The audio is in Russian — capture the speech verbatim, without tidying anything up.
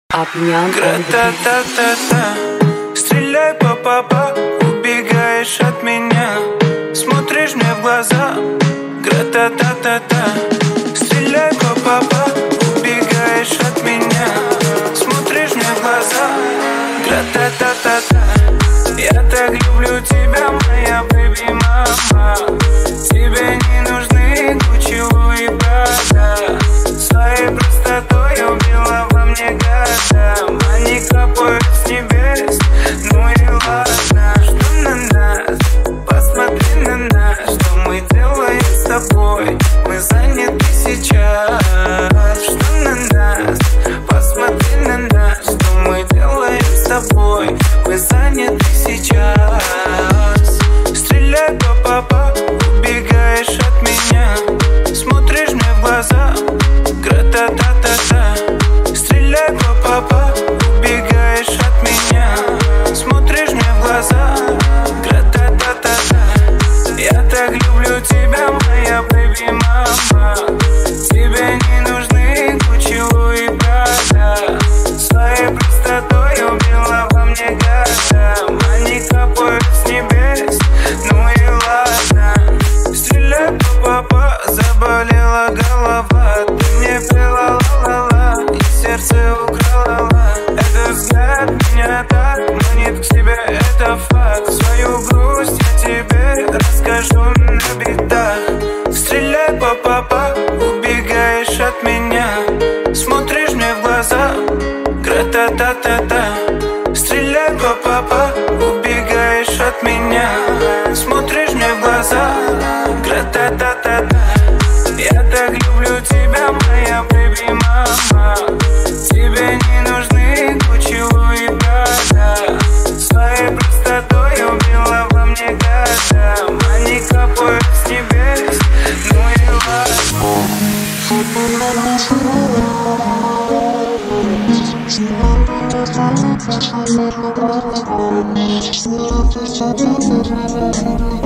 Обнял. Гра-та-та-та-та. Стреляй по папа, убегаешь от меня, смотришь мне в глаза. Гра-та-та-та-та. Стреляй по папа, убегаешь от меня, смотришь мне в глаза. Гра-та-та-та-та. Я так люблю тебя, моя бэби мама. Тебе не нужны Гуччи, Луи, Прада. Своей простотой убила во мне года. Они капают с небес, ну и ладно. Что на нас? Посмотри на нас. Что мы делаем с тобой? Мы заняты сейчас. Что на нас? Посмотри на нас. Что мы делаем с тобой? Мы заняты сейчас. Стреляй по папа, убегаешь от меня, смотришь мне в глаза. Гра-та-та-та-та. Стреляй по папа, убегаешь от меня, смотришь мне в глаза. Гра-та-та-та-та. Я так люблю тебя, моя бэби мама. Тебе не нужны Гуччи, Луи, Прада. Своей простотой убила во мне года. Они капают с небес, ну и ладно. Стреляй по папа, заболела голова. Ты мне пела ла-ла-ла, и сердце украла. Этот взгляд меня так манит к себе, это факт. Свою грусть я тебе расскажу на битах. Стреляй по папа, убегаешь от меня, смотришь мне в глаза. Гра-та-та-та-та. Стреляй по папа, убегаешь от меня, смотришь мне в глаза. Гра-та-та-та-та. Я так люблю тебя, моя бэби мама. Тебе не нужны Гуччи, Луи, Прада. Своей простотой убила во мне года. Они капают с небес, ну и ладно.